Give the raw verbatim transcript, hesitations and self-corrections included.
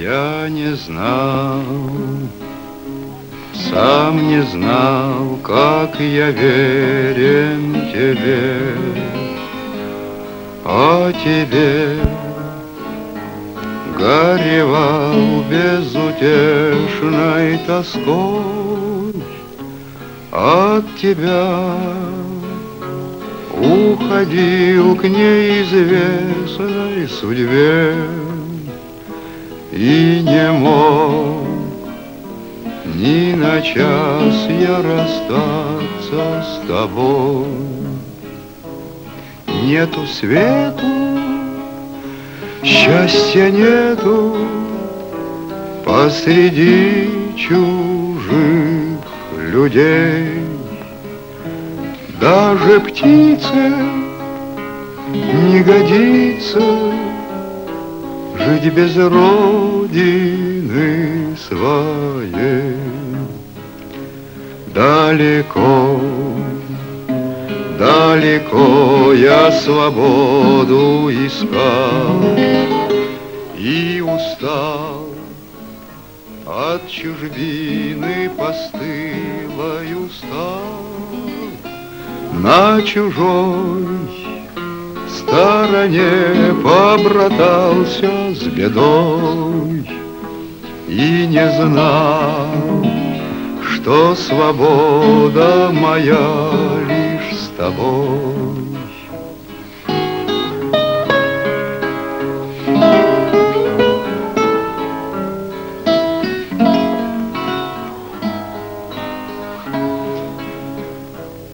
Я не знал, сам не знал, как я верен тебе, о тебе горевал безутешной тоской, от тебя уходил к неизвестной судьбе и не мог ни на час я расстаться с тобой. Нету свету, счастья нету посреди чужих людей. Даже птице не годится жить без родины своей. Далеко, далеко я свободу искал и устал от чужбины постылой, устал на чужой стороне, побратался с бедой и не знал, что свобода моя лишь с тобой.